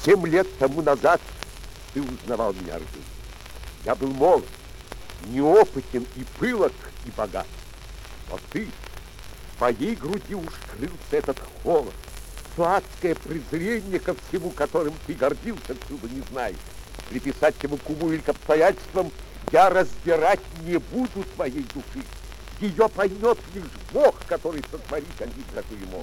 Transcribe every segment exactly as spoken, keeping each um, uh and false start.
Семь лет тому назад ты узнавал меня, Арджун. Я был молод, неопытен и пылок, и богат. Но ты, в твоей груди уж крылся этот холод, сладкое презрение ко всему, которым ты гордился, отсюда не знаешь. Приписать ему к уму или к обстоятельствам я разбирать не буду твоей души. Ее поймет лишь Бог, который сотворит один такой мог.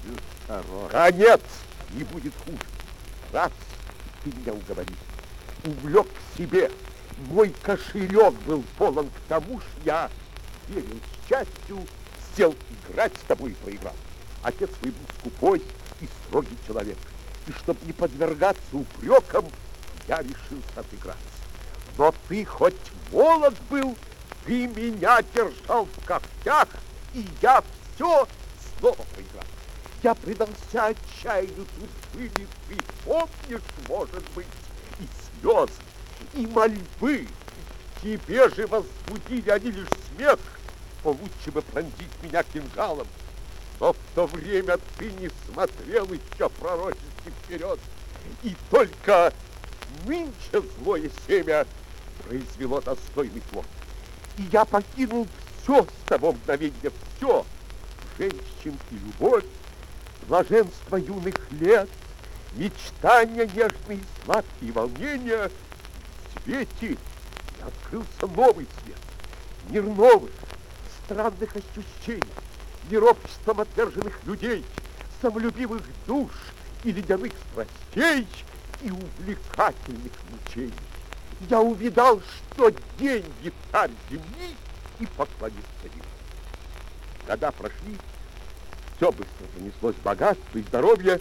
Конец не будет хуже. Раз ты меня уговорил, увлек к себе, мой кошелек был полон к тому, что я верил счастью, сел играть с тобой и проиграл. Отец твой был скупой и строгий человек. И чтобы не подвергаться упрекам, я решился отыграться. Но ты хоть молод был, ты меня держал в когтях, и я все снова проиграл. Я предался отчаянию, тут были, ты помнишь, может быть, и слезы, и мольбы. Тебе же возбудили они лишь смех, но лучше бы пронзить меня кинжалом. Но в то время ты не смотрел еще пророчески вперед, и только нынче злое семя произвело достойный плод. И я покинул все с того мгновения, все, женщин и любовь, блаженство юных лет, мечтания нежные, сладкие волнения. В свете открылся новый свет, мир новых, странных ощущений, мир обществом отверженных людей, самолюбивых душ и ледяных страстей и увлекательных мучений. Я увидал, что деньги царь земли, и поклонился ему. Года прошли, все быстро занеслось богатство и здоровье,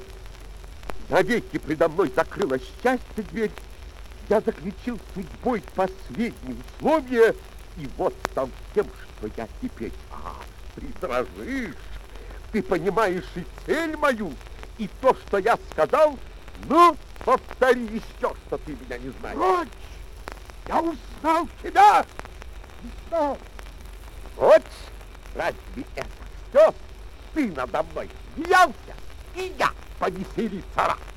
навеки предо мной закрылось счастье дверь. Я заключил с судьбой последние условия, и вот там тем, что я теперь... А, ты дрожишь, ты понимаешь и цель мою, и то, что я сказал. Ну, повтори еще, что ты меня не знаешь. Прочь! Я узнал тебя! Узнал! Вот, разве это все? Ты надо мной смеялся, и я повеселиться рад.